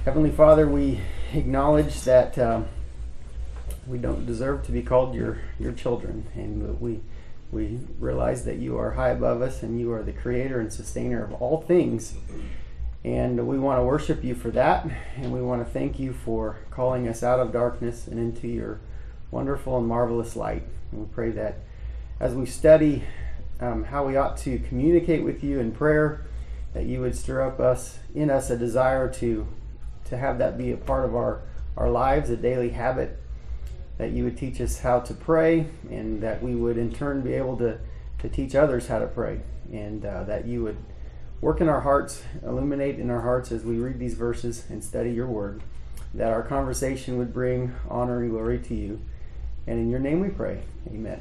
Heavenly Father, we acknowledge that we don't deserve to be called your children, and we realize that you are high above us and you are the creator and sustainer of all things, and we want to worship you for that, and we want to thank you for calling us out of darkness and into your wonderful and marvelous light. And we pray that as we study how we ought to communicate with you in prayer, that you would stir up in us a desire to have that be a part of our lives, a daily habit, that you would teach us how to pray, and that we would in turn be able to teach others how to pray, and that you would work in our hearts, illuminate in our hearts as we read these verses and study your word, that our conversation would bring honor and glory to you. And in your name we pray. Amen.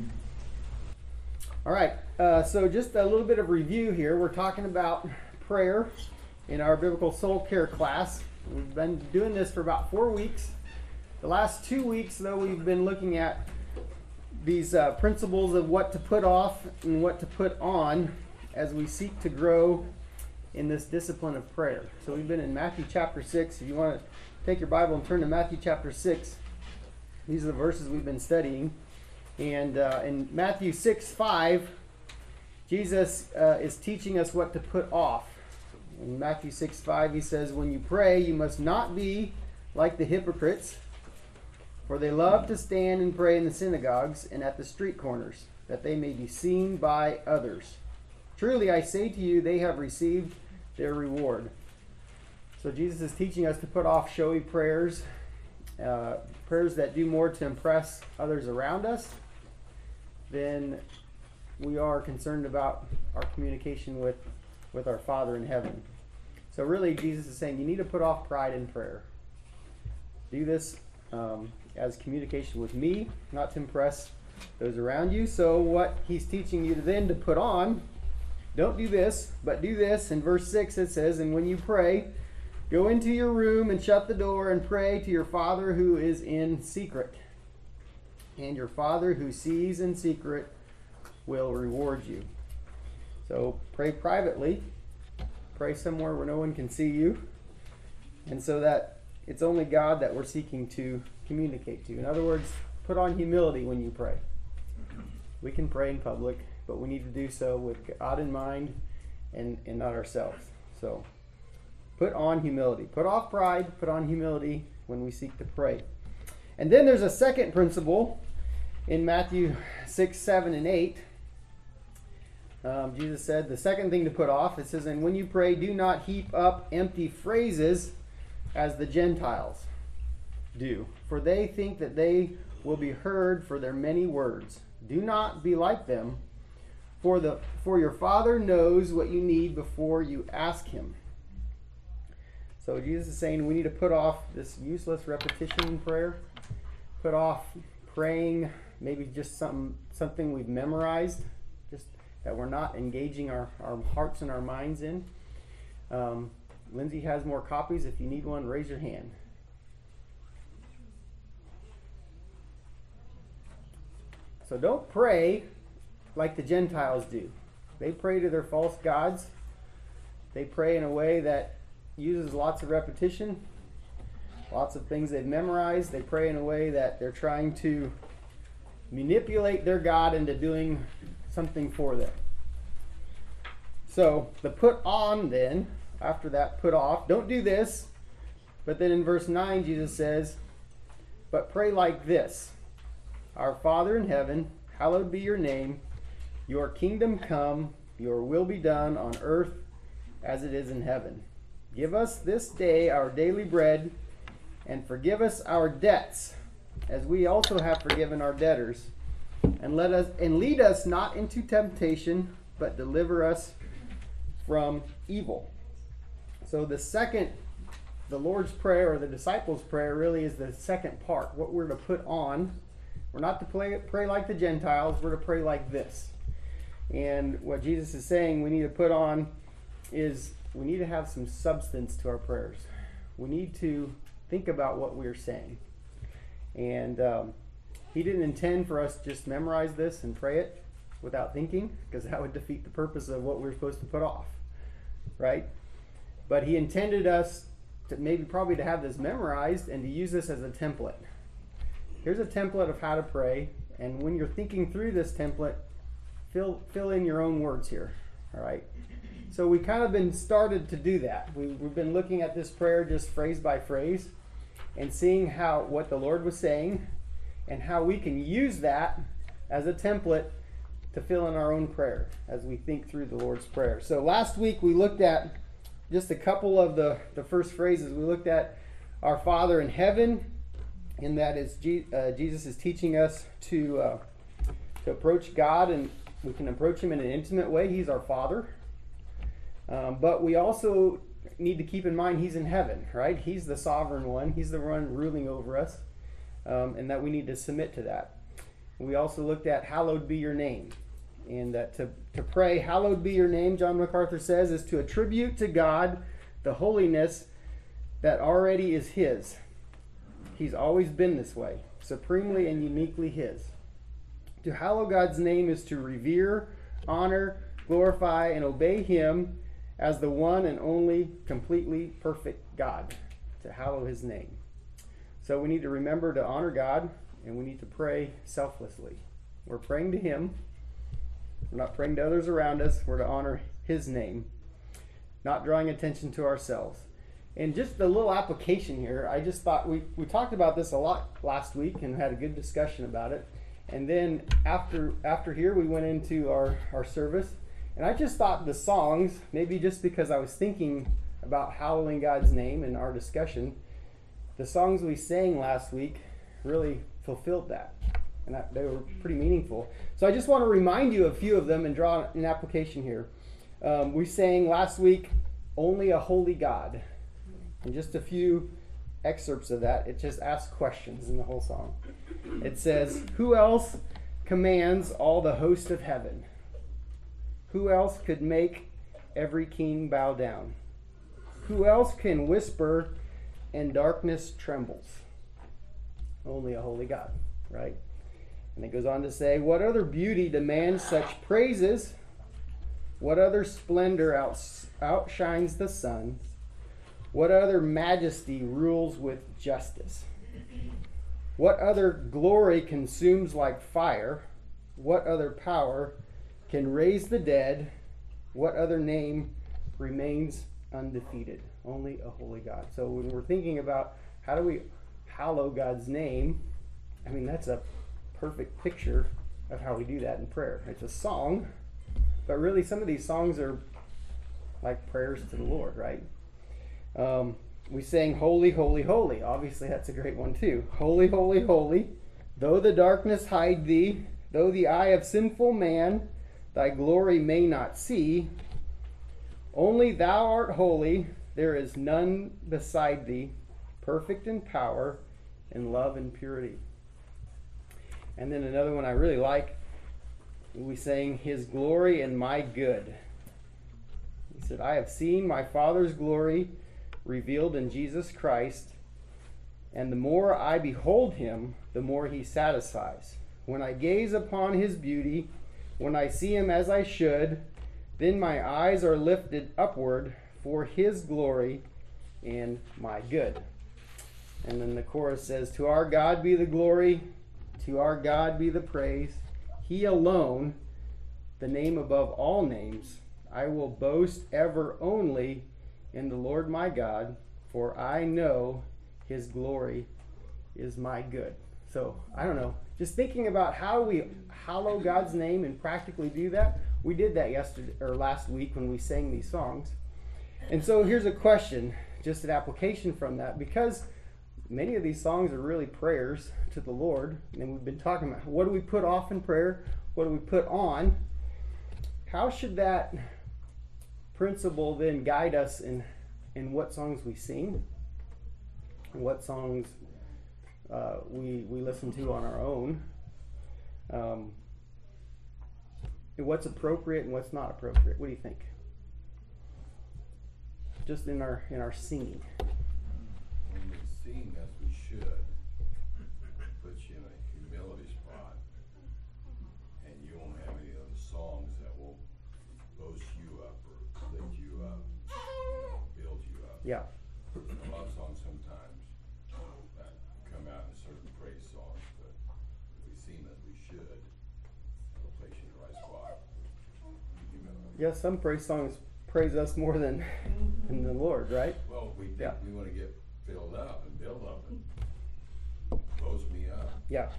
All right, so just a little bit of review here. We're talking about prayer in our Biblical Soul Care class. We've been doing this for about 4 weeks. The last 2 weeks, though, we've been looking at these principles of what to put off and what to put on as we seek to grow in this discipline of prayer. So we've been in Matthew chapter 6. If you want to take your Bible and turn to Matthew chapter 6, these are the verses we've been studying. And in Matthew 6:5, Jesus is teaching us what to put off. In Matthew 6:5, he says, "When you pray, you must not be like the hypocrites, for they love to stand and pray in the synagogues and at the street corners, that they may be seen by others. Truly, I say to you, they have received their reward." So Jesus is teaching us to put off showy prayers, prayers that do more to impress others around us than we are concerned about our communication with our Father in heaven. So really, Jesus is saying you need to put off pride in prayer. Do this as communication with me, not to impress those around you. So what he's teaching you then to put on, don't do this, but do this. In verse 6 it says, "And when you pray, go into your room and shut the door and pray to your Father who is in secret. And your Father who sees in secret will reward you." So pray privately. Pray somewhere where no one can see you. And so that it's only God that we're seeking to communicate to. In other words, put on humility when you pray. We can pray in public, but we need to do so with God in mind and not ourselves. So put on humility. Put off pride, put on humility when we seek to pray. And then there's a second principle in Matthew 6, 7, and 8. Jesus said the second thing to put off, it says, "And when you pray, do not heap up empty phrases as the Gentiles do, for they think that they will be heard for their many words. Do not be like them, for your Father knows what you need before you ask him." So Jesus is saying we need to put off this useless repetition in prayer. Put off praying maybe just something we've memorized, just that we're not engaging our hearts and our minds in. Lindsay has more copies. If you need one, raise your hand. So don't pray like the Gentiles do. They pray to their false gods. They pray in a way that uses lots of repetition, lots of things they've memorized. They pray in a way that they're trying to manipulate their God into doing something for them. So the put on then, after that put off, don't do this. But then in verse 9 Jesus says, "But pray like this, Our Father in heaven, hallowed be your name. Your kingdom come, your will be done on earth as it is in heaven. Give us this day our daily bread, and forgive us our debts, as we also have forgiven our debtors. And lead us not into temptation, but deliver us from evil." So the Lord's Prayer, or the disciples' prayer, really is the second part, what we're to put on. We're not to pray like the Gentiles, we're to pray like this. And what Jesus is saying we need to put on is we need to have some substance to our prayers. We need to think about what we're saying. And he didn't intend for us to just memorize this and pray it without thinking, because that would defeat the purpose of what we're supposed to put off, right? But he intended us probably to have this memorized and to use this as a template. Here's a template of how to pray, and when you're thinking through this template, fill in your own words here. All right. So we kind of been started to do that. We've been looking at this prayer just phrase by phrase, and seeing what the Lord was saying, and how we can use that as a template to fill in our own prayer as we think through the Lord's Prayer. So last week we looked at just a couple of the first phrases. We looked at our Father in heaven, and that is Jesus is teaching us to approach God, and we can approach him in an intimate way. He's our Father. But we also need to keep in mind he's in heaven, right? He's the sovereign one. He's the one ruling over us, and that we need to submit to that. We also looked at hallowed be your name, and that to pray hallowed be your name, John MacArthur says, is to attribute to God the holiness that already is his. He's always been this way, supremely and uniquely his. To hallow God's name is to revere, honor, glorify, and obey him as the one and only completely perfect God. To hallow his name. So we need to remember to honor God, and we need to pray selflessly. We're praying to him. We're not praying to others around us. We're to honor his name, not drawing attention to ourselves. And just a little application here. I just thought we talked about this a lot last week and had a good discussion about it. And then after here, we went into our service. And I just thought the songs, maybe just because I was thinking about hallowing God's name in our discussion, the songs we sang last week really fulfilled that. And they were pretty meaningful. So I just want to remind you of a few of them and draw an application here. We sang last week, Only a Holy God. And just a few excerpts of that. It just asks questions in the whole song. It says, who else commands all the host of heaven? Who else could make every king bow down? Who else can whisper and darkness trembles? Only a holy God, right? And it goes on to say, what other beauty demands such praises? What other splendor outshines the sun? What other majesty rules with justice? What other glory consumes like fire? What other power can raise the dead? What other name remains undefeated? Only a holy God. So when we're thinking about how do we hallow God's name, I mean, that's a perfect picture of how we do that in prayer. It's a song, but really some of these songs are like prayers to the Lord, right? We sang holy, holy, holy. Obviously that's a great one too. Holy, holy, holy. Though the darkness hide thee, though the eye of sinful man thy glory may not see, only thou art holy, there is none beside thee, perfect in power, in love and purity. And then another one I really like, we sang his glory and my good. He said, I have seen my Father's glory revealed in Jesus Christ, and the more I behold him, the more he satisfies. When I gaze upon his beauty, when I see him as I should, then my eyes are lifted upward for his glory and my good. And then the chorus says, to our God be the glory, to our God be the praise. He alone, the name above all names. I will boast ever only in the Lord my God, for I know his glory is my good. So, I don't know, just thinking about how we hallow God's name and practically do that. We did that last week when we sang these songs. And so here's a question, just an application from that, because many of these songs are really prayers to the Lord, and we've been talking about what do we put off in prayer, what do we put on. How should that principle then guide us in what songs we sing, and what songs we listen to on our own, and what's appropriate and what's not appropriate? What do you think? Just in our singing. When we sing as we should, puts you in a humility spot, and you won't have any of those songs that will boast you up or lift you up, build you up. Yeah. A lot of Yeah, some praise songs praise us more than the Lord, right? Well, we think Yeah. we wanna get filled up and build up and blows me up. Yeah.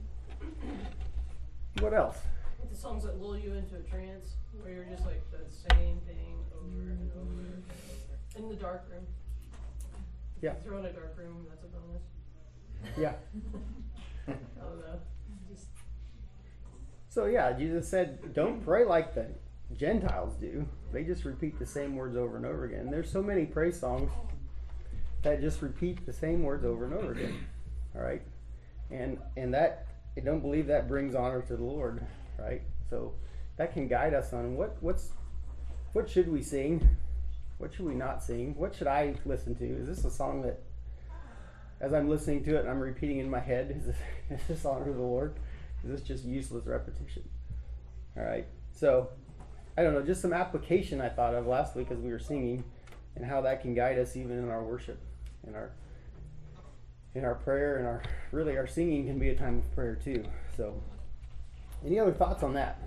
What else? The songs that lull you into a trance, where you're just like the same thing over and over and over. In the dark room. Yeah. Throw in a dark room, that's a bonus. Yeah. I don't know. Just So yeah, Jesus said, don't pray like the Gentiles do. They just repeat the same words over and over again. There's so many praise songs that just repeat the same words over and over again. All right, and that I don't believe that brings honor to the Lord, right? So that can guide us on what should we sing, what should we not sing, what should I listen to? Is this a song that, as I'm listening to it, I'm repeating in my head, is this honor to the Lord? Is this just useless repetition? All right, so I don't know, just some application I thought of last week as we were singing, and how that can guide us even in our worship, in our prayer, and our singing can be a time of prayer too. So, any other thoughts on that?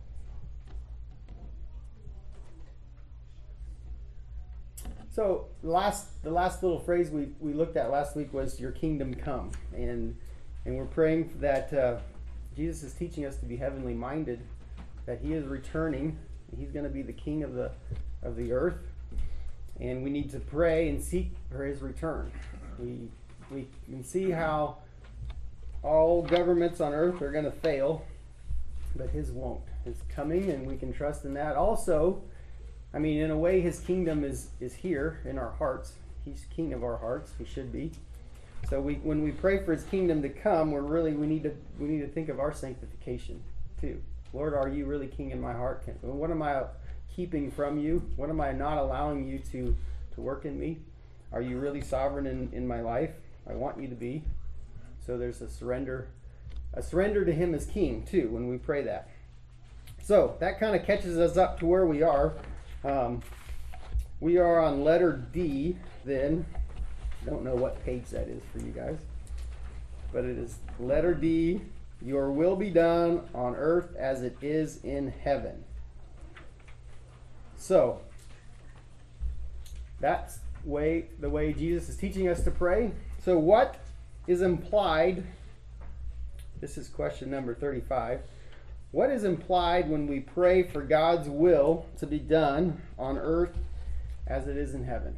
So the last little phrase we looked at last week was "Your kingdom come," and we're praying that Jesus is teaching us to be heavenly minded, that He is returning. He's going to be the King of the earth, and we need to pray and seek for His return. We can see how all governments on earth are going to fail, but His won't. His coming, and we can trust in that. Also, I mean, in a way, His kingdom is here in our hearts. He's King of our hearts. He should be. So when we pray for His kingdom to come, we need to think of our sanctification too. Lord, are You really King in my heart? What am I keeping from You? What am I not allowing You to work in me? Are You really sovereign in my life? I want You to be. So there's a surrender to Him as King too when we pray that. So that kind of catches us up to where we are. We are on letter D then. Don't know what page that is for you guys, but it is letter D. Your will be done on earth as it is in heaven. So that's the way Jesus is teaching us to pray. So what is implied? This is question number 35. What is implied when we pray for God's will to be done on earth as it is in heaven?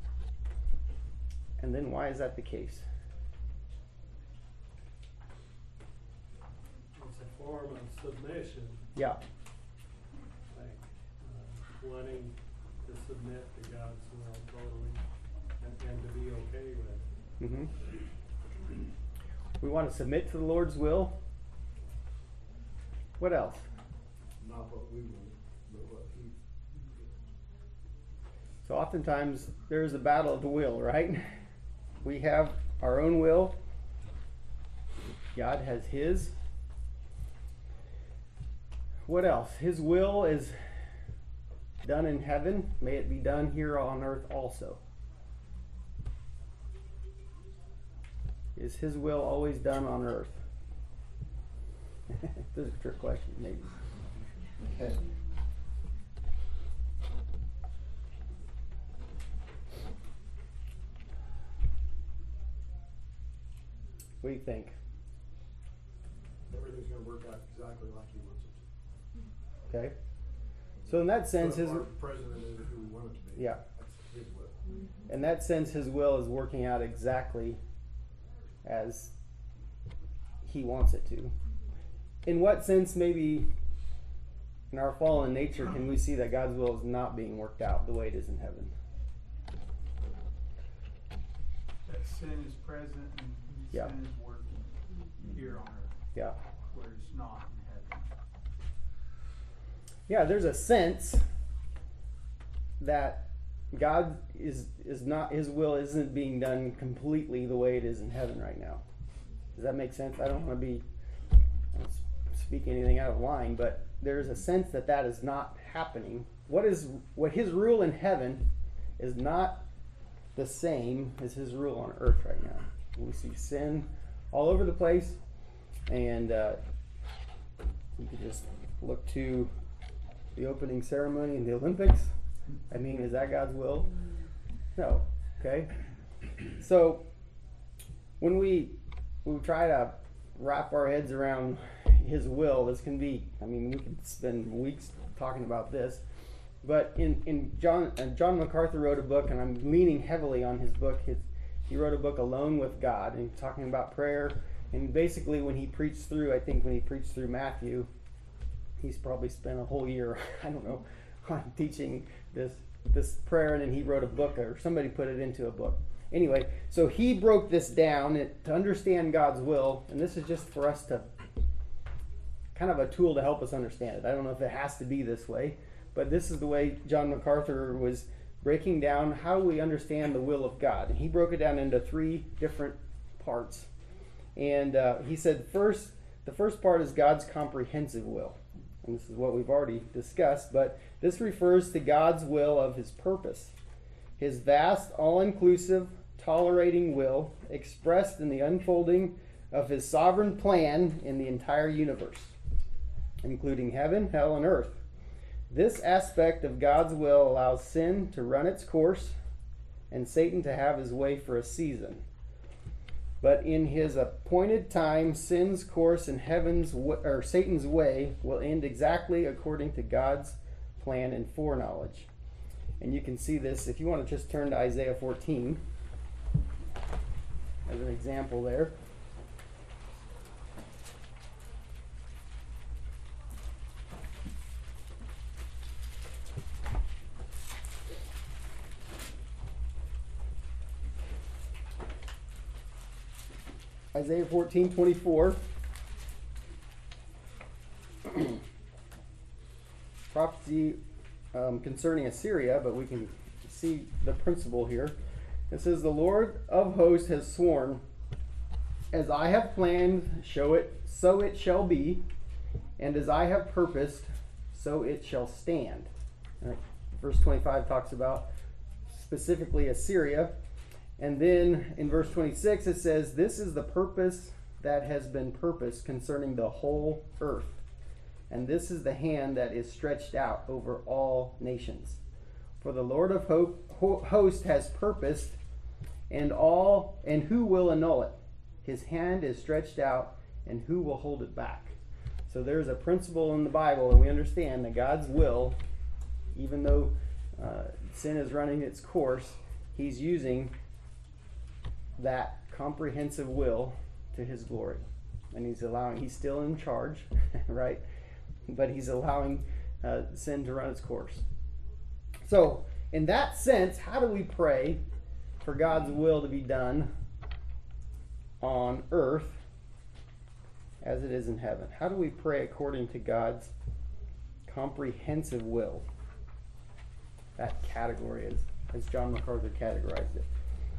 And then why is that the case? It's a form of submission, Yeah. like wanting to submit to God's will totally and to be okay with it. Mm-hmm. We want to submit to the Lord's will. What else? Not what we want, but what He. So oftentimes there's a battle of the will, right? We have our own will. God has His. What else? His will is done in heaven. May it be done here on earth also. Is His will always done on earth? This is a trick question, maybe. What do you think? Everything's going to work out exactly like He wants it to. Okay. So in that sense, But His our president is who we want it to be. Yeah. That's His will. in that sense, His will is working out exactly as He wants it to. In what sense, maybe in our fallen nature, can we see that God's will is not being worked out the way it is in heaven? That sin is present and Yeah. sin is working here on earth, Yeah. where it's not in heaven. Yeah, there's a sense that God is not, His will isn't being done completely the way it is in heaven right now. Does that make sense? I don't want to be speaking anything out of line, but there's a sense that that is not happening. What His rule in heaven is not the same as His rule on earth right now. We see sin all over the place, and you can just look to the opening ceremony in the Olympics? I mean, is that God's will? No. Okay? So, when we try to wrap our heads around His will, this can be, I mean, we could spend weeks talking about this. But in John MacArthur wrote a book, and I'm leaning heavily on his book. He wrote a book, Alone with God, and talking about prayer. And basically, when he preached through Matthew, he's probably spent a whole year, I don't know, on teaching this prayer, and then he wrote a book, or somebody put it into a book. Anyway, so he broke this down to understand God's will, and this is just for us to, kind of a tool to help us understand it. I don't know if it has to be this way, but this is the way John MacArthur was breaking down how we understand the will of God. And he broke it down into 3 different parts. And he said the first part is God's comprehensive will. And this is what we've already discussed, but this refers to God's will of His purpose. His vast, all-inclusive, tolerating will expressed in the unfolding of His sovereign plan in the entire universe, including heaven, hell, and earth. This aspect of God's will allows sin to run its course and Satan to have his way for a season. But in His appointed time, sin's course and Satan's way will end exactly according to God's plan and foreknowledge. And you can see this if you want to just turn to Isaiah 14 as an example there. Isaiah 14:24. Prophecy concerning Assyria, but we can see the principle here. It says, "The Lord of hosts has sworn, as I have planned, so it shall be, and as I have purposed, so it shall stand." Verse 25 talks about specifically Assyria. And then in verse 26 it says, "This is the purpose that has been purposed concerning the whole earth. And this is the hand that is stretched out over all nations. For the Lord of hosts has purposed, and who will annul it? His hand is stretched out, and who will hold it back?" So there's a principle in the Bible, and we understand that God's will, even though sin is running its course, He's using that comprehensive will to His glory. And He's still in charge, right? But He's allowing sin to run its course. So, in that sense, how do we pray for God's will to be done on earth as it is in heaven? How do we pray according to God's comprehensive will? That category as John MacArthur categorized it.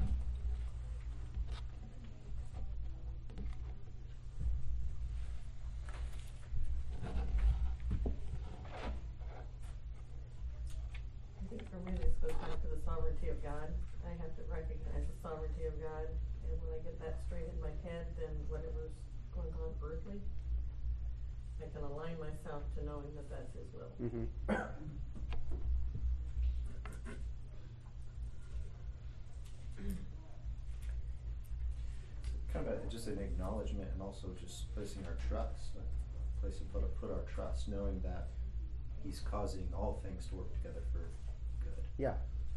For me, this goes back to the sovereignty of God. I have to recognize the sovereignty of God, and when I get that straight in my head, then whatever's going on earthly, I can align myself to knowing that that's His will. Mm-hmm. Kind of just an acknowledgement, and also just placing our trust, a place to put our trust, knowing that He's causing all things to work together for good. Yeah.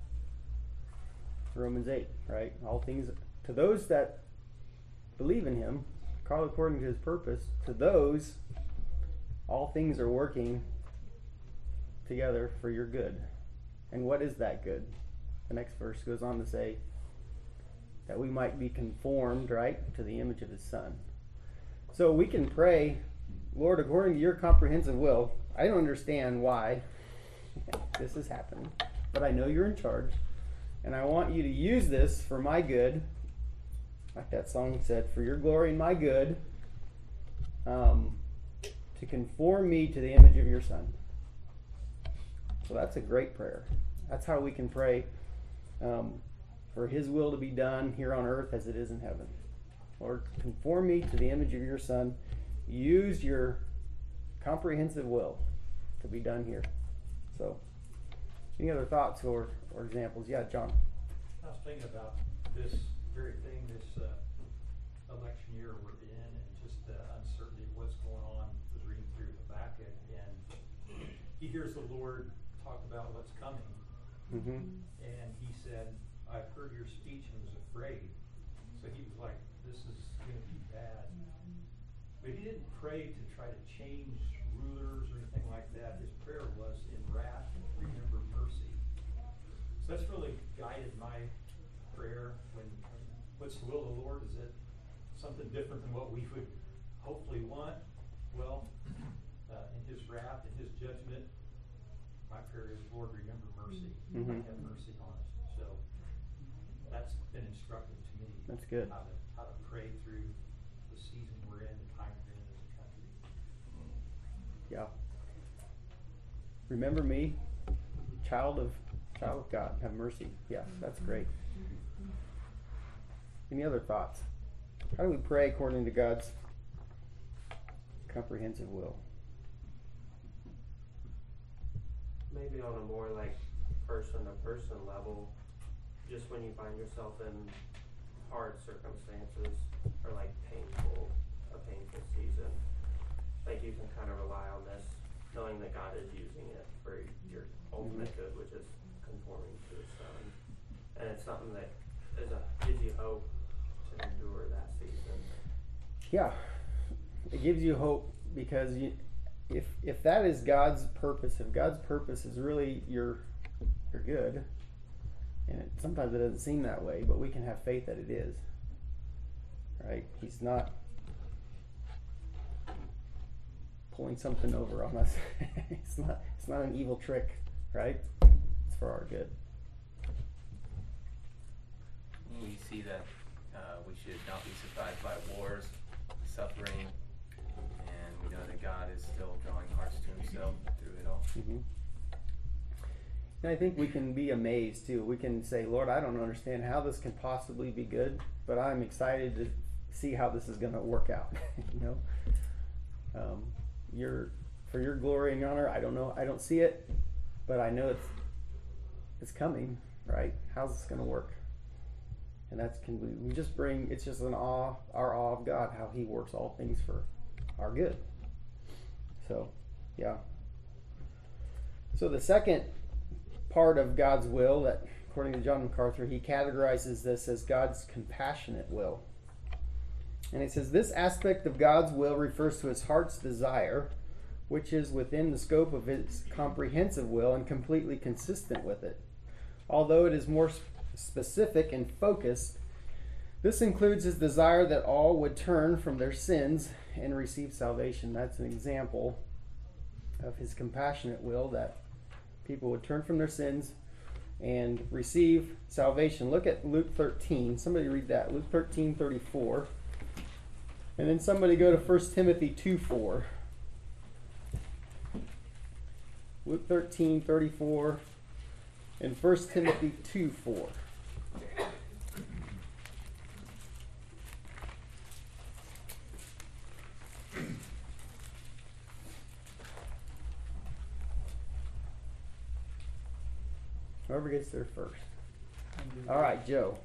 Romans 8, right? All things, to those that believe in Him, called according to His purpose, to those, all things are working together for your good. And what is that good? The next verse goes on to say that we might be conformed, right, to the image of His Son. So we can pray, "Lord, according to your comprehensive will, I don't understand why this is happening, but I know you're in charge, and I want you to use this for my good," like that song said, "for your glory and my good, to conform me to the image of your Son." So that's a great prayer. That's how we can pray for His will to be done here on earth as it is in heaven. Lord, conform me to the image of your Son. Use your comprehensive will to be done here. So, any other thoughts or examples? Yeah, John. I was thinking about this very thing, this election year we're in, and just the uncertainty of what's going on. I was reading through Habakkuk, and he hears the Lord talk about what's coming, Mm-hmm. and he said, "I've heard your speech and was afraid." So he was like, "This is going to be bad." But he didn't pray to try to change rulers or anything like that. His prayer was, "In wrath, remember mercy." So that's really guided my prayer when what's the will of the Lord? Is it something different than what we would hopefully want? Well, in his wrath, in his judgment, my prayer is, "Lord, remember mercy. Mhm. Have mercy on us." So that's been instructive to me. That's good. How to pray through the season we're in, the time we're in as a country. Yeah. Remember me, child of God, have mercy. Yes, that's great. Any other thoughts? How do we pray according to God's comprehensive will? Maybe on a more like person-to-person level, just when you find yourself in hard circumstances or like a painful season, like you can kind of rely on this, knowing that God is using it for your ultimate good, which is conforming to His Son, and it's something that gives you hope to endure that season. Yeah, it gives you hope because if that is God's purpose, if God's purpose is really your good, and sometimes it doesn't seem that way, but we can have faith that it is. Right? He's not pulling something over on us. It's not an evil trick, right? It's for our good. We see that we should not be surprised by wars, suffering, and we know that God is still drawing hearts to Himself through it all. Mm-hmm. And I think we can be amazed too. We can say, "Lord, I don't understand how this can possibly be good, but I'm excited to see how this is going to work out." You know, for your glory and honor. I don't know. I don't see it, but I know it's coming. Right? How's this going to work? And we just bring. It's just our awe of God, how He works all things for our good. So, yeah. So the second part of God's will, that according to John MacArthur, he categorizes this as God's compassionate will. And it says, this aspect of God's will refers to His heart's desire, which is within the scope of His comprehensive will and completely consistent with it. Although it is more specific and focused, this includes His desire that all would turn from their sins and receive salvation. That's an example of His compassionate will, that people would turn from their sins and receive salvation. Look at Luke 13. Somebody read that. Luke 13:34. And then somebody go to 1 Timothy 2:4. Luke 13:34 and 1 Timothy 2:4. Whoever gets there first. All right, Joe.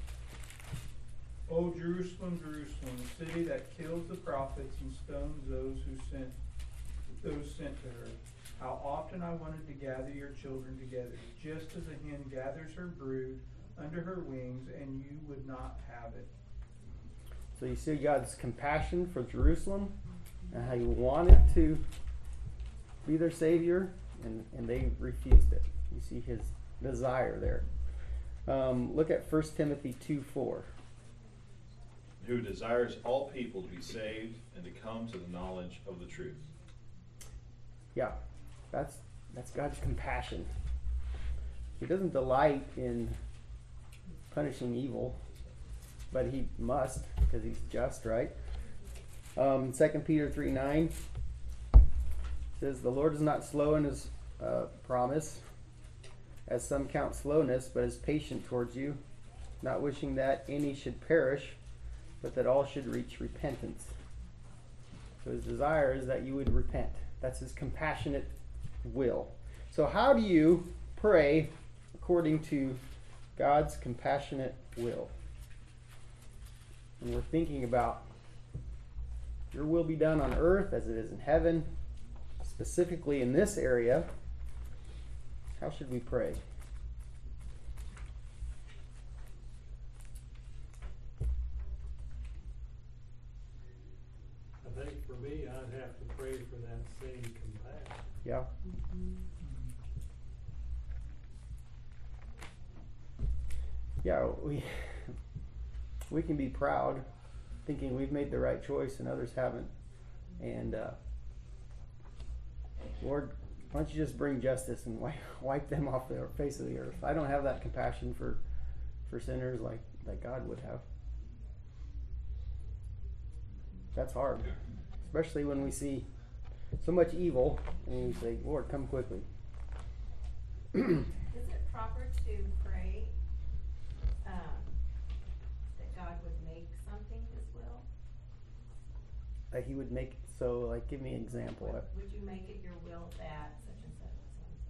O Jerusalem, Jerusalem, the city that kills the prophets and stones those sent to her. How often I wanted to gather your children together, just as a hen gathers her brood under her wings, and you would not have it. So you see God's compassion for Jerusalem and how He wanted to be their Savior, and they refused it. You see His desire there. Look at 1 Timothy 2:4. Who desires all people to be saved and to come to the knowledge of the truth. Yeah, that's God's compassion. He doesn't delight in punishing evil, but He must, because He's just, right? 2 Peter 3:9 says, the Lord is not slow in His promise, as some count slowness, but is patient towards you, not wishing that any should perish, but that all should reach repentance. So His desire is that you would repent. That's His compassionate will. So how do you pray according to God's compassionate will? And we're thinking about your will be done on earth as it is in heaven, specifically in this area. How should we pray? I think for me, I'd have to pray for that same compassion. Yeah. Yeah, we can be proud thinking we've made the right choice and others haven't. And Lord, why don't you just bring justice and wipe them off the face of the earth? I don't have that compassion for sinners like God would have. That's hard, especially when we see so much evil and we say, Lord, come quickly. Is it proper to pray that God would make something His will? That He would make, so like, give me an example. Would you make it your will that such and such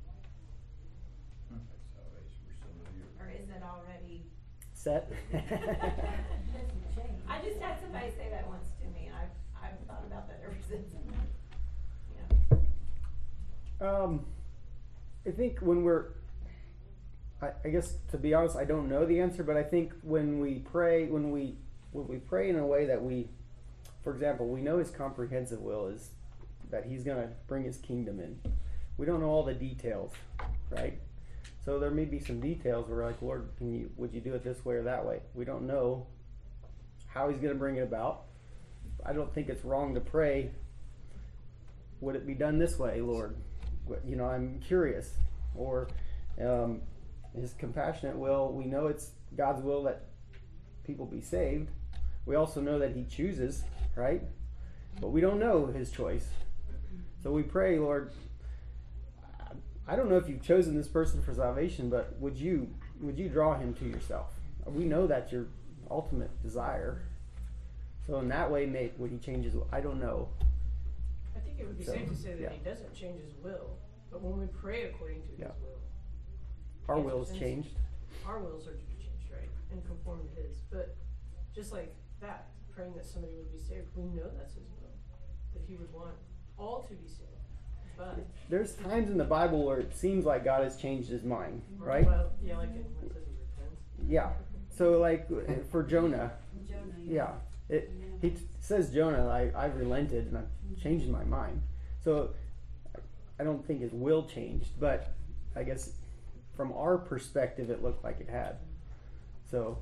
and That's salvation for some of you. such? Or is it already? Set. I just had somebody say that once to me, and I've thought about that ever since. I think when I guess to be honest, I don't know the answer, but I think when we pray in a way that for example, we know His comprehensive will is that He's going to bring His kingdom in. We don't know all the details, right? So there may be some details where, like, Lord, would you do it this way or that way? We don't know how He's going to bring it about. I don't think it's wrong to pray, would it be done this way, Lord? I'm curious. Or His compassionate will, we know it's God's will that people be saved. We also know that He chooses, right? But we don't know His choice. So we pray, Lord, I don't know if you've chosen this person for salvation, but would you draw him to yourself? We know that's your ultimate desire. So in that way, would He change His will? I don't know. I think it would be So, safe to say that yeah. He doesn't change His will, but when we pray according to Yeah. His will, Our Yes, will is and changed. our wills are to be changed, right, and conform to His. But just like that, praying that somebody would be saved, we know that's His will, that He would want all to be saved. But There's times in the Bible where it seems like God has changed His mind, right? Well, yeah, like in when it says He repents. Yeah. So like for Jonah, Jonah. yeah, he says Jonah, I've relented and I've changed my mind. So I don't think his will changed, but I guess from our perspective, it looked like it had. So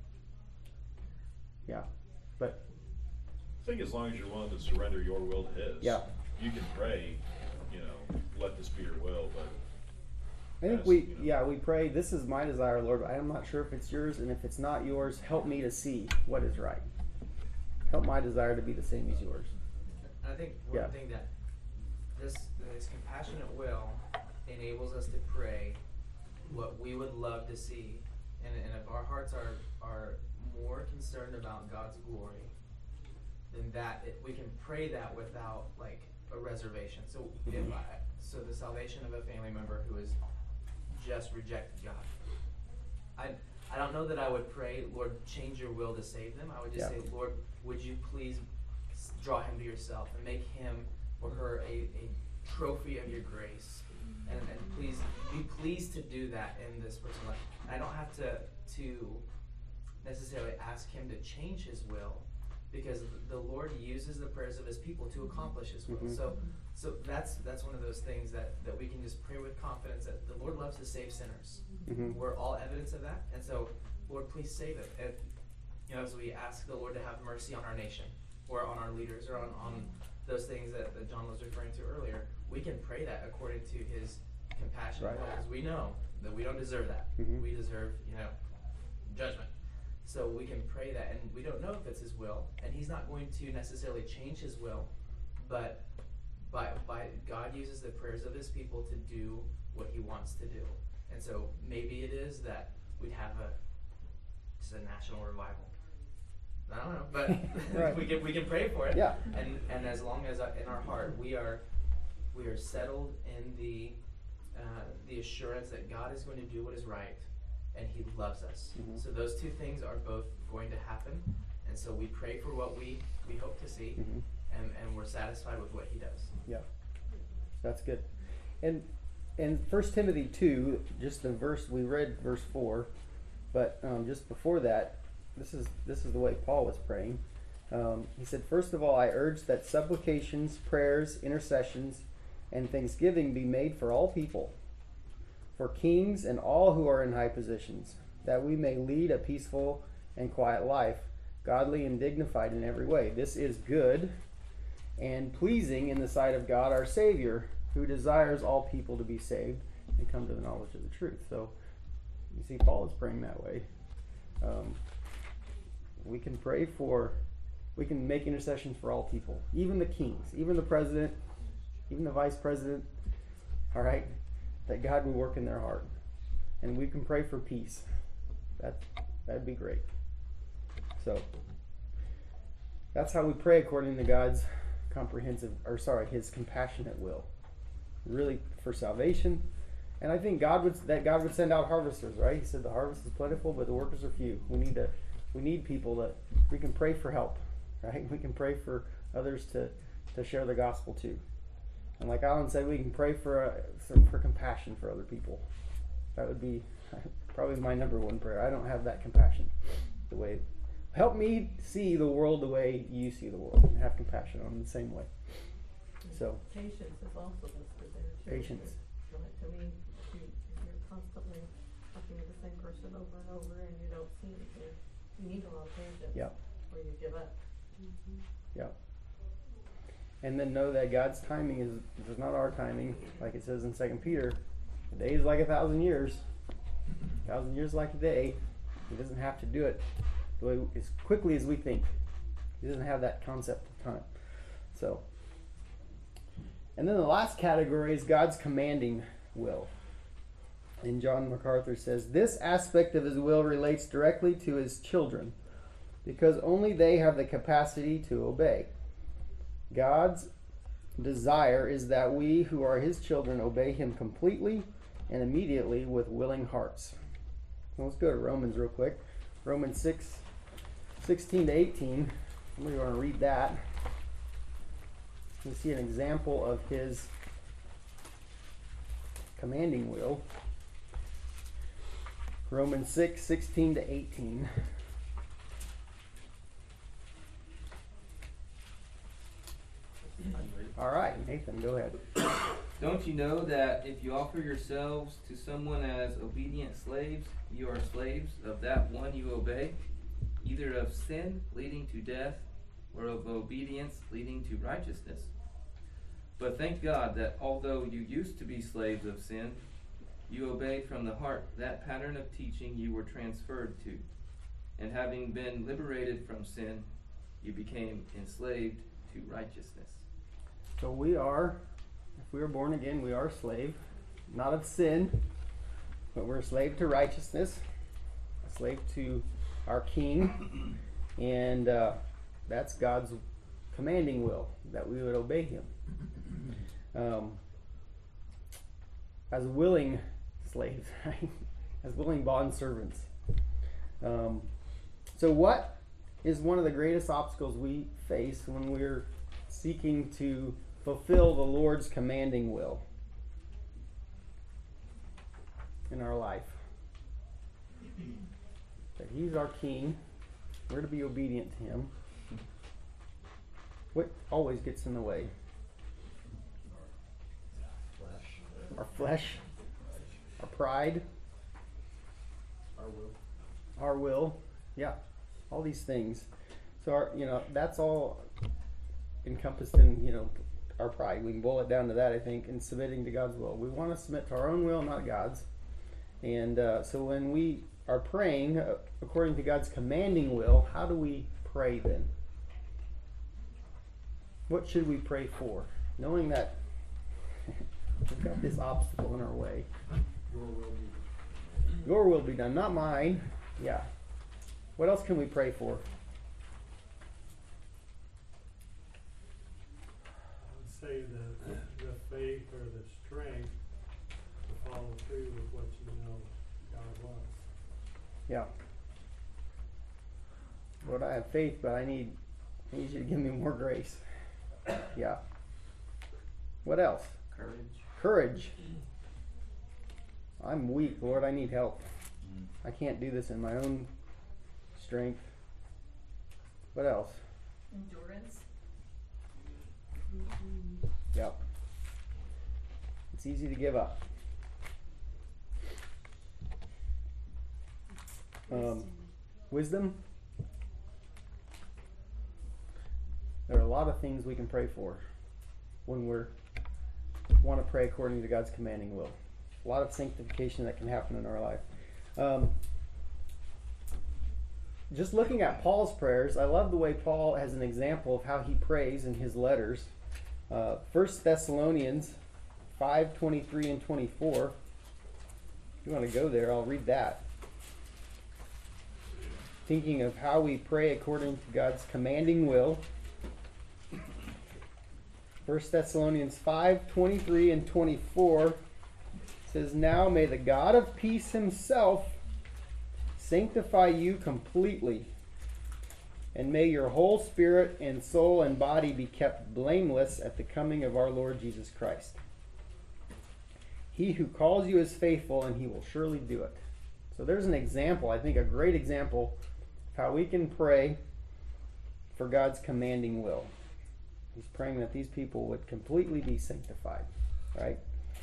yeah, but I think as long as you're willing to surrender your will to His, Yeah. you can pray, let this be your will, but I think Yes, we pray, this is my desire, Lord. I am not sure if it's yours, and if it's not yours, help me to see what is right. Help my desire to be the same as yours. I think one Yeah. thing that this compassionate will enables us to pray what we would love to see, and if our hearts are more concerned about God's glory, then we can pray that without like a reservation. So so the salvation of a family member who has just rejected God, I don't know that I would pray, Lord, change your will to save them. I would just Yeah. say, Lord, would you please draw him to yourself and make him or her a trophy of your grace, and please be pleased to do that in this person's life. I don't have to necessarily ask him to change his will, because the Lord uses the prayers of His people to accomplish His will. Mhm. So that's one of those things that we can just pray with confidence that the Lord loves to save sinners. Mhm. We're all evidence of that, and so Lord, please save it. And as we ask the Lord to have mercy on our nation, or on our leaders, or on those things that John was referring to earlier, we can pray that according to His compassion, Right. because we know that we don't deserve that. Mhm. We deserve, judgment. So we can pray that, and we don't know if it's His will, and He's not going to necessarily change His will, but by God uses the prayers of His people to do what He wants to do. And so maybe it is that we'd have just a national revival. I don't know, but Right. we can pray for it. Yeah. And as long as in our heart we are settled in the the assurance that God is going to do what is right, and He loves us. Mhm. So those two things are both going to happen, and so we pray for what we hope to see, Mhm. and we're satisfied with what He does. Yeah, that's good. And 1 Timothy 2, just the verse we read, verse 4, but just before that, this is the way Paul was praying. He said, "First of all, I urge that supplications, prayers, intercessions, and thanksgiving be made for all people, for kings and all who are in high positions, that we may lead a peaceful and quiet life, godly and dignified in every way. This is good and pleasing in the sight of God our Savior, who desires all people to be saved and come to the knowledge of the truth." So you see Paul is praying that way. We can pray we can make intercessions for all people, even the kings, even the president, even the vice president, all right, that God will work in their heart. And we can pray for peace. That'd be great. So that's how we pray according to God's His compassionate will. Really for salvation. And I think God would send out harvesters, right? He said the harvest is plentiful, but the workers are few. We need people that we can pray for help, right? We can pray for others to share the gospel to. And like Alan said, we can pray for compassion for other people. That would be probably my number one prayer. I don't have that compassion. Help me see the world the way you see the world, and have compassion on it the same way. So Patience is also listed there too. Patience. Like, to me, if you're constantly talking to the same person over and over and you don't see anything, you need a lot of patience. Yep. Or you give up. Yep. And then know that God's timing is not our timing, like it says in 2 Peter. A day is like 1,000 years. 1,000 years like a day. He doesn't have to do it the way as quickly as we think. He doesn't have that concept of time. So, and then the last category is God's commanding will. And John MacArthur says, this aspect of his will relates directly to his children, because only they have the capacity to obey. God's desire is that we who are his children obey him completely and immediately with willing hearts. So let's go to Romans real quick. Romans 6:16 to 18. Somebody want to read that. You see an example of his commanding will. Romans 6:16 to 18. All right, Nathan, go ahead. Don't you know that if you offer yourselves to someone as obedient slaves, you are slaves of that one you obey, either of sin leading to death or of obedience leading to righteousness? But thank God that although you used to be slaves of sin, you obeyed from the heart that pattern of teaching you were transferred to. And having been liberated from sin, you became enslaved to righteousness. So if we are born again, we are a slave, not of sin, but we're a slave to righteousness, a slave to our King, and that's God's commanding will, that we would obey him. As willing slaves, right? As willing bond servants. So what is one of the greatest obstacles we face when we're seeking to fulfill the Lord's commanding will in our life? That he's our King. We're to be obedient to him. What always gets in the way? Our flesh, our pride, our will, yeah, all these things. So that's all encompassed in our pride. We can boil it down to that, I think, in submitting to God's will. We want to submit to our own will, not God's. And so when we are praying according to God's commanding will, how do we pray then? What should we pray for? Knowing that we've got this obstacle in our way. Your will be done, not mine. Yeah. What else can we pray for? I would say the faith or the strength Yeah. Lord, I have faith, but I need you to give me more grace. Yeah. What else? Courage. I'm weak, Lord. I need help. I can't do this in my own strength. What else? Endurance. Yep. It's easy to give up. Wisdom. There are a lot of things we can pray for when we want to pray according to God's commanding will. A lot of sanctification that can happen in our life. Just looking at Paul's prayers, I love the way Paul has an example of how he prays in his letters. 1 Thessalonians 5:23 and 24. If you want to go there, I'll read that. Thinking of how we pray according to God's commanding will. 1 Thessalonians 5:23 and 24 says, "Now may the God of peace himself sanctify you completely, and may your whole spirit and soul and body be kept blameless at the coming of our Lord Jesus Christ. He who calls you is faithful, and he will surely do it." So there's an example, I think a great example, of how we can pray for God's commanding will. He's praying that these people would completely be sanctified, right?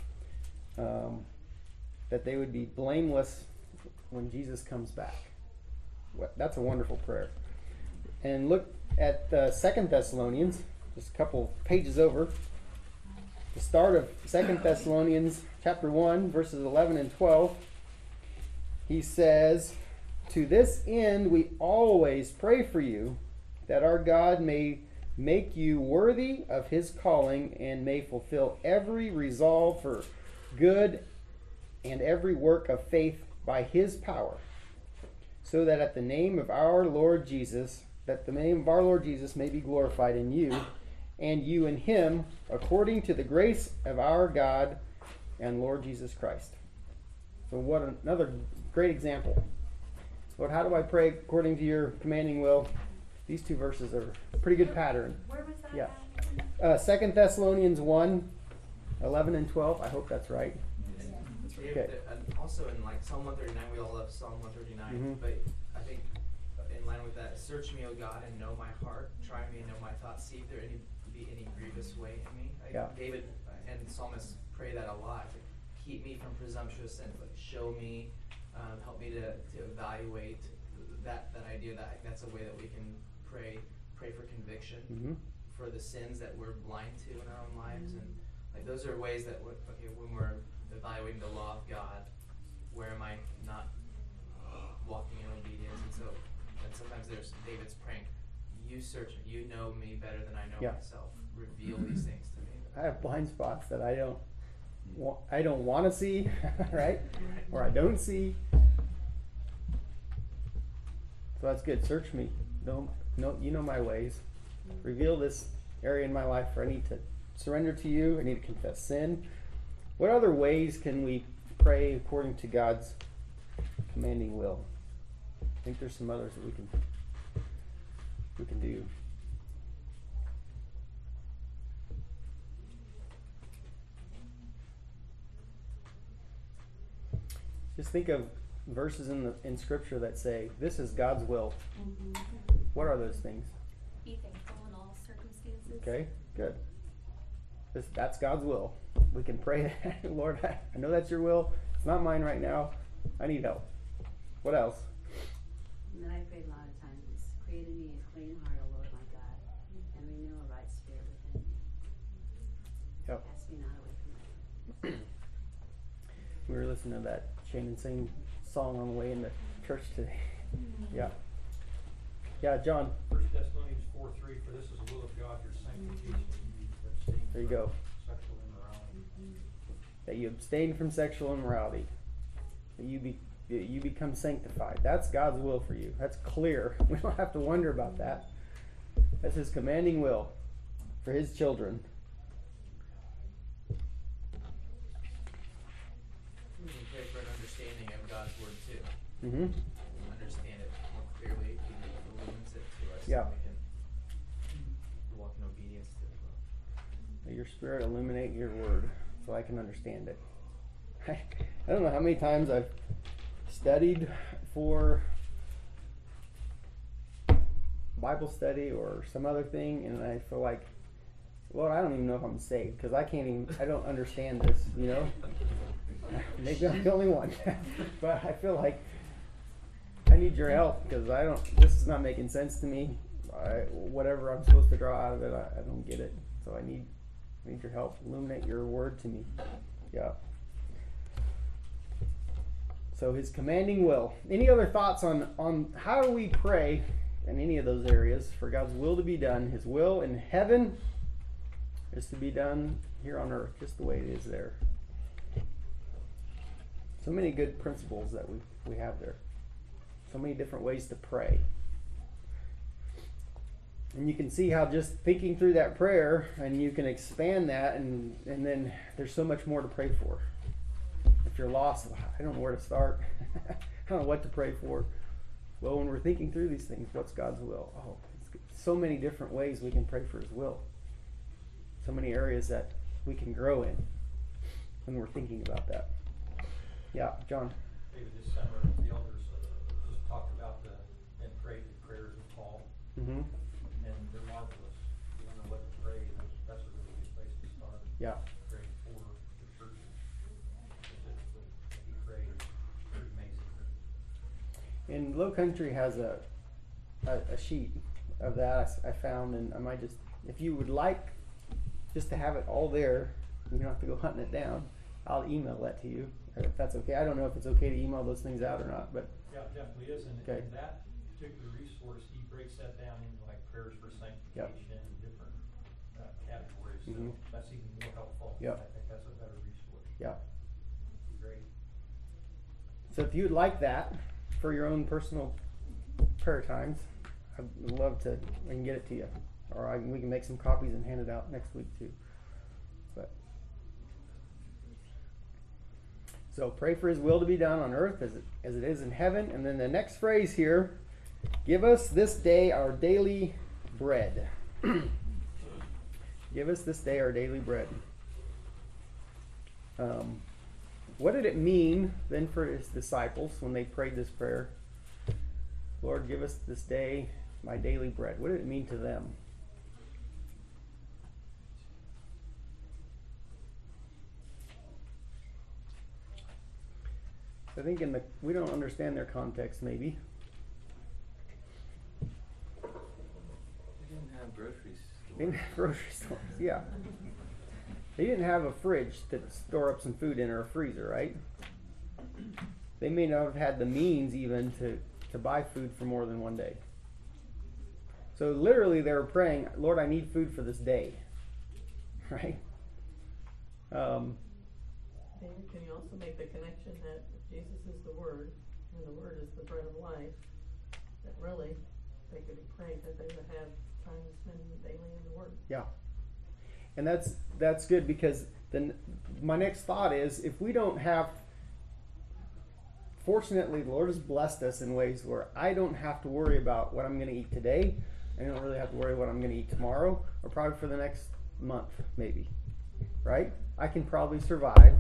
That they would be blameless when Jesus comes back. That's a wonderful prayer. And look at 2 Thessalonians, just a couple pages over. The start of 2 Thessalonians chapter 1, verses 11 and 12. He says, "To this end we always pray for you, that our God may make you worthy of his calling and may fulfill every resolve for good and every work of faith by his power, so that at the name of our Lord Jesus, that the name of our Lord Jesus may be glorified in you, and you in him, according to the grace of our God and Lord Jesus Christ." So what another great example. Lord, how do I pray according to your commanding will? These two verses are a pretty good pattern. Where was that? Yeah. 2 Thessalonians 1, 11 and 12. I hope that's right. Okay. And also in like Psalm 139, we all love Psalm 139, Mhm. but I think in line with that, search me, O God, and know my heart. Try me and know my thoughts. See if there be any grievous way in me. Like Yeah. David and psalmists pray that a lot. Like, keep me from presumptuous sins. Like show me, help me to evaluate that idea. That's a way that we can pray for conviction for the sins that we're blind to in our own lives, and like those are ways that when we're evaluating the law of God, where am I not walking in obedience? And sometimes there's David's praying, you search me, you know me better than I know myself. Reveal these things to me. I have blind spots that I don't want to see, right? Or I don't see. So that's good. Search me. You know my ways. Reveal this area in my life where I need to surrender to you. I need to confess sin. What other ways can we pray according to God's commanding will? I think there's some others that we can do. Just think of verses in Scripture that say, this is God's will. What are those things? Be thankful in all circumstances. Okay, good. That's God's will. We can pray that, Lord, I know that's your will. It's not mine right now. I need help. What else? And then I prayed a lot of times, create in me a clean heart, O Lord my God, and renew a right spirit within me. Yep. Cast me not away from thy presence. We were listening to that Shane and Sing song on the way into church today. Yeah. Yeah, John. 1 Thessalonians 4:3, for this is the will of God, your sanctification, you abstain There you from go. sexual immorality. That you abstain from sexual immorality. That you become sanctified. That's God's will for you. That's clear. We don't have to wonder about that. That's his commanding will for his children. We can pray for an understanding of God's word too. Mm-hmm. Yeah. we can walk in obedience to His will. May your Spirit illuminate your word so I can understand it. I don't know how many times I've studied for Bible study or some other thing, and I feel like, Lord, I don't even know if I'm saved because I don't understand this, you know? Maybe I'm the only one. But I feel like I need your help because this is not making sense to me. Whatever I'm supposed to draw out of it, I don't get it. So I need your help. Illuminate your word to me. Yeah. So His commanding will. Any other thoughts on how do we pray in any of those areas for God's will to be done? His will in heaven is to be done here on earth, just the way it is there. So many good principles that we have there. So many different ways to pray. And you can see how just thinking through that prayer, and you can expand that, and then there's so much more to pray for. If you're lost, I don't know where to start. I don't know what to pray for. Well, when we're thinking through these things, what's God's will? Oh, it's so many different ways we can pray for His will. So many areas that we can grow in when we're thinking about that. Yeah, John. David, this summer, the elders just talked about and prayed the prayers of Paul. Mm-hmm. And they're marvelous. You don't know what to pray, that's a really good place to start. Yeah. Pray for the churches. Specifically, he prayed. Pretty amazing. And Low Country has a sheet of that I found, and I might just, if you would like just to have it all there, you don't have to go hunting it down, I'll email that to you, if that's okay. I don't know if it's okay to email those things out or not, but Yeah, it definitely is. And okay. in that particular resource, he breaks that down into like prayers for sanctification and different categories. So Mhm. that's even more helpful. Yep. I think that's a better resource. Yeah. Great. So if you'd like that for your own personal prayer times, I'd love to, I can get it to you. Or we can make some copies and hand it out next week too. But so pray for His will to be done on earth as it is in heaven. And then the next phrase here, give us this day our daily bread. Give us this day our daily bread. What did it mean then for His disciples when they prayed this prayer? Lord, give us this day my daily bread. What did it mean to them? I think we don't understand their context maybe. They didn't have grocery stores. They didn't have grocery stores, yeah. They didn't have a fridge to store up some food in or a freezer, right? They may not have had the means even to buy food for more than one day. So literally they were praying, Lord, I need food for this day. Right? David, can you also make the connection that Jesus is the Word, and the Word is the bread of life, that really they could be praying that they would have time to spend daily in the Word? Yeah. And that's good, because then my next thought is, if we don't have, fortunately the Lord has blessed us in ways where I don't have to worry about what I'm going to eat today. I don't really have to worry what I'm going to eat tomorrow, or probably for the next month maybe. Right? I can probably survive.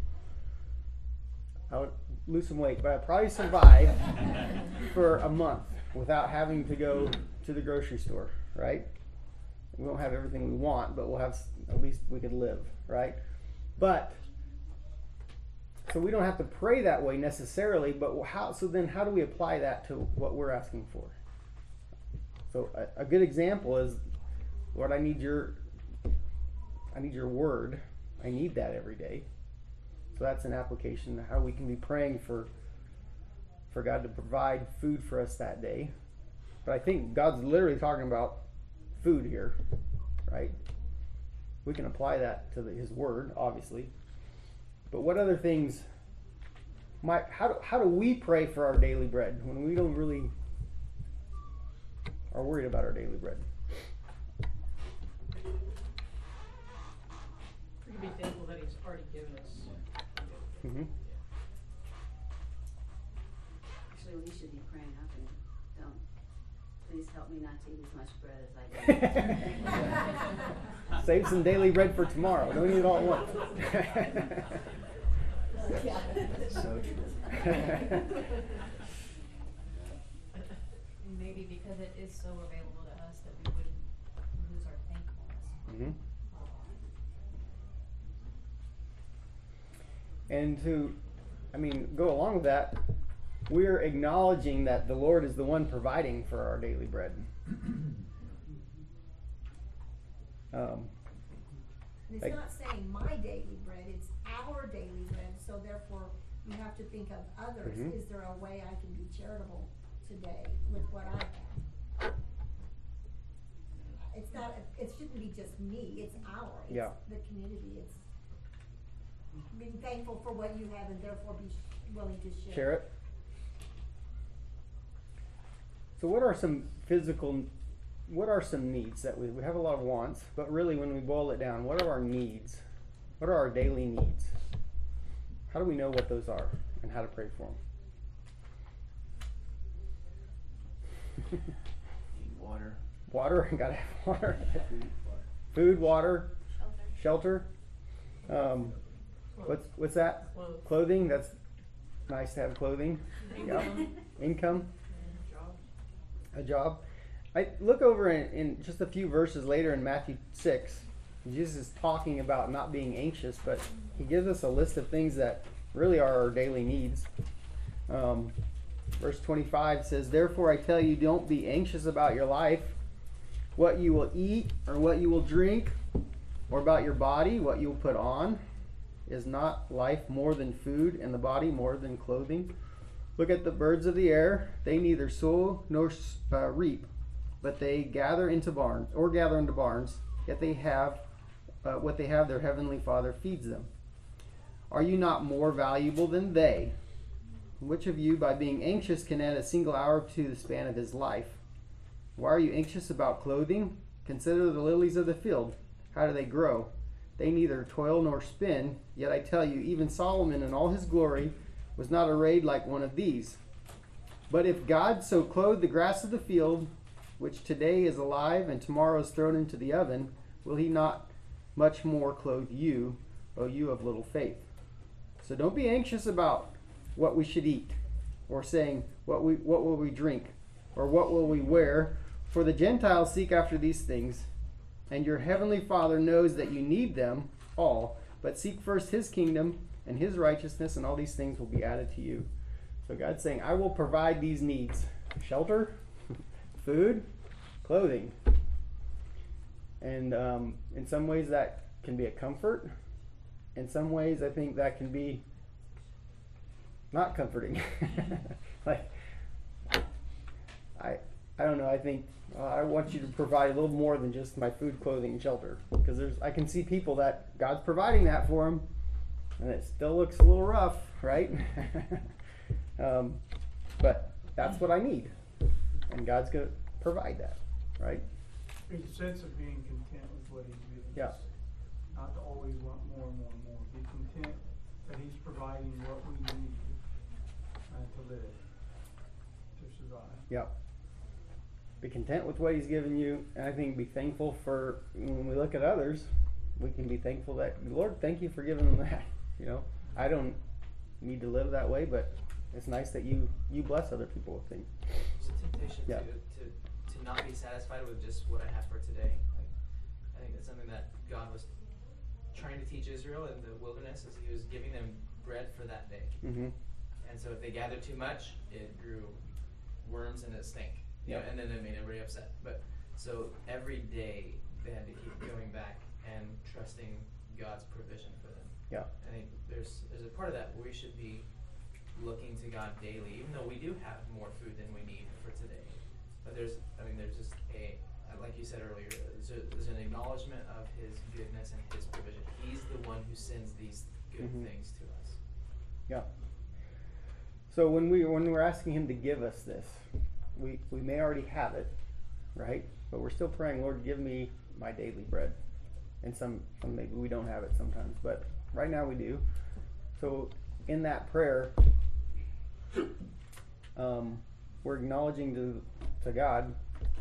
I would lose some weight, but I'd probably survive for a month without having to go to the grocery store, right? We won't have everything we want, but we'll have, at least we could live, right? But, so we don't have to pray that way necessarily, but so then how do we apply that to what we're asking for? So a good example is, Lord, I need your word. I need that every day. So that's an application of how we can be praying for God to provide food for us that day. But I think God's literally talking about food here, right? We can apply that to His word, obviously. But what other things how do we pray for our daily bread when we don't really are worried about our daily bread? We can be thankful that He's already given us. Mm-hmm. Actually, we should be praying, how can we don't please help me not to eat as much bread as I do. Save some daily bread for tomorrow. Don't eat it all at once. So true. Maybe because it is so available to us that we wouldn't lose our thankfulness. Mhm. And to, go along with that, we're acknowledging that the Lord is the one providing for our daily bread. It's Like- not saying my daily bread, it's our daily bread, so therefore you have to think of others. Mhm. Is there a way I can be charitable today with what I have? It's not, it shouldn't be just me, it's our, it's Yeah. the community, it's being thankful for what you have and therefore be willing to share. Share it. So what are some needs that we have a lot of wants, but really when we boil it down, what are our needs? What are our daily needs? How do we know what those are and how to pray for them? Water. Water, gotta have water. Food, water, shelter. What's that? Clothes. Clothing. That's nice to have clothing. Yeah. Income. A job. I look over in just a few verses later in Matthew 6. Jesus is talking about not being anxious, but he gives us a list of things that really are our daily needs. Verse 25 says, "Therefore I tell you, don't be anxious about your life, what you will eat or what you will drink, or about your body, what you will put on. Is not life more than food, and the body more than clothing? Look at the birds of the air; they neither sow nor reap, but they gather into barns. Yet they have what they have; their heavenly Father feeds them. Are you not more valuable than they? Which of you, by being anxious, can add a single hour to the span of his life? Why are you anxious about clothing? Consider the lilies of the field. How do they grow? They neither toil nor spin. Yet I tell you, even Solomon in all his glory was not arrayed like one of these. But if God so clothed the grass of the field, which today is alive and tomorrow is thrown into the oven, will he not much more clothe you, O you of little faith? So don't be anxious about what we should eat, or saying, what will we drink, or what will we wear? For the Gentiles seek after these things, and your heavenly Father knows that you need them all. But seek first his kingdom and his righteousness, and all these things will be added to you." So God's saying, I will provide these needs: shelter, food, clothing. And in some ways that can be a comfort. In some ways I think that can be not comforting. Like, I don't know, I think I want you to provide a little more than just my food, clothing, and shelter. Because I can see people that God's providing that for them, and it still looks a little rough, right? But that's what I need. And God's going to provide that, right? There's a sense of being content with what he's given Yeah. us. Not to always want more and more and more. Be content that he's providing what we need to live, to survive. Yep. Be content with what he's given you, and I think be thankful for, when we look at others, we can be thankful that, Lord, thank you for giving them that. I don't need to live that way, but it's nice that you bless other people with things. There's a temptation Yeah. to not be satisfied with just what I have for today. Like, I think that's something that God was trying to teach Israel in the wilderness, as he was giving them bread for that day. Mm-hmm. And so if they gathered too much, it grew worms and it stank. Yep. And then it made everybody upset. But so every day they had to keep going back and trusting God's provision for them. Yeah. I think there's a part of that where we should be looking to God daily, even though we do have more food than we need for today. But there's just like you said earlier, there's an acknowledgement of his goodness and his provision. He's the one who sends these good Mhm. things to us. Yeah. So when we're asking him to give us this, we may already have it, right? But we're still praying, Lord, give me my daily bread. And some maybe we don't have it sometimes, but right now we do. So in that prayer, we're acknowledging to God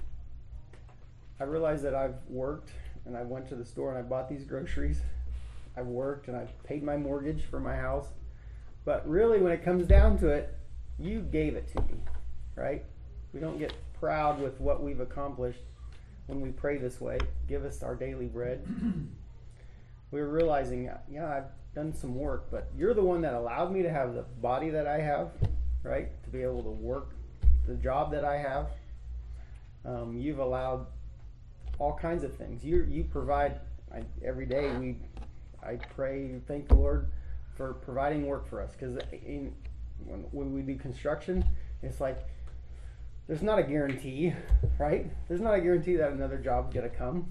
I realize that I've worked and I went to the store and I bought these groceries. I've worked and I've paid my mortgage for my house. But really, when it comes down to it, you gave it to me, right? We don't get proud with what we've accomplished when we pray this way. Give us our daily bread. We're realizing, yeah, I've done some work, but you're the one that allowed me to have the body that I have, right? To be able to work the job that I have. You've allowed all kinds of things. You provide. Every day I pray, thank the Lord for providing work for us, because when we do construction, it's like there's not a guarantee, right? There's not a guarantee that another job's gonna come.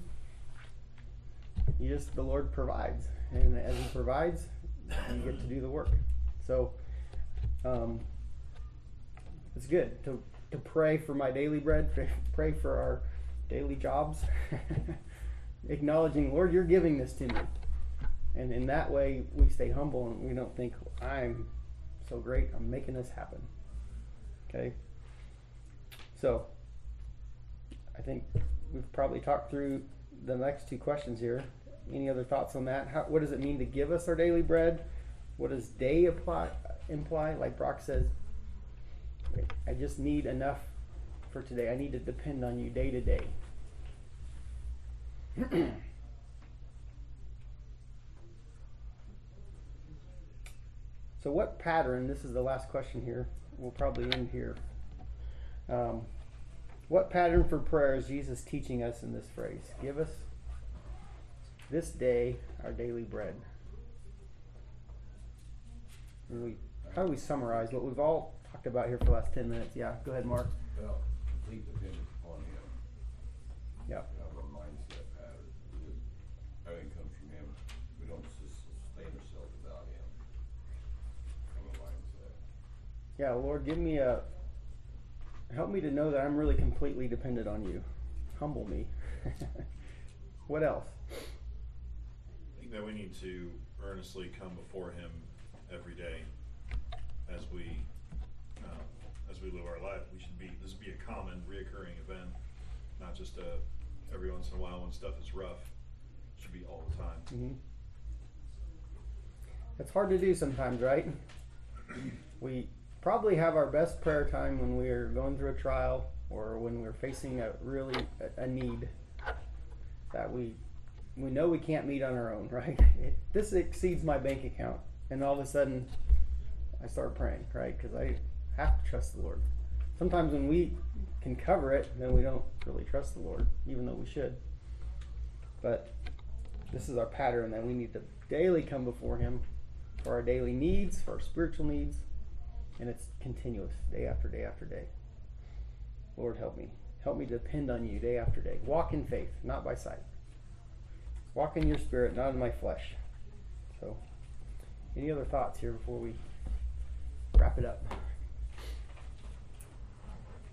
The Lord provides, and as He provides, you get to do the work. So it's good to pray for my daily bread, pray for our daily jobs, acknowledging, Lord, you're giving this to me. And in that way, we stay humble and we don't think, I'm so great, I'm making this happen. Okay? So, I think we've probably talked through the next two questions here. Any other thoughts on that? What does it mean to give us our daily bread? What does day imply? Like Brock says, I just need enough for today. I need to depend on you day to day. So what pattern, this is the last question here, we'll probably end here. What pattern for prayer is Jesus teaching us in this phrase? Give us this day our daily bread. How do we summarize what we've all talked about here for the last 10 minutes? Yeah, go ahead, Mark. Well, complete dependence upon Him. Yeah. Our mindset pattern. Everything comes from Him. We don't sustain ourselves without Him. From a mindset. Yeah, Lord, help me to know that I'm really completely dependent on you. Humble me. What else? I think that we need to earnestly come before Him every day as we live our life. This should be a common, reoccurring event, not just every once in a while when stuff is rough. It should be all the time. Mm-hmm. It's hard to do sometimes, right? We probably have our best prayer time when we're going through a trial or when we're facing a need that we know we can't meet on our own, right? This exceeds my bank account, and all of a sudden I start praying, right? Because I have to trust the Lord. Sometimes when we can cover it, then we don't really trust the Lord, even though we should. But this is our pattern that we need to daily come before Him for our daily needs, for our spiritual needs, and it's continuous, day after day after day. Lord, help me. Help me depend on you day after day. Walk in faith, not by sight. Walk in your spirit, not in my flesh. So, any other thoughts here before we wrap it up?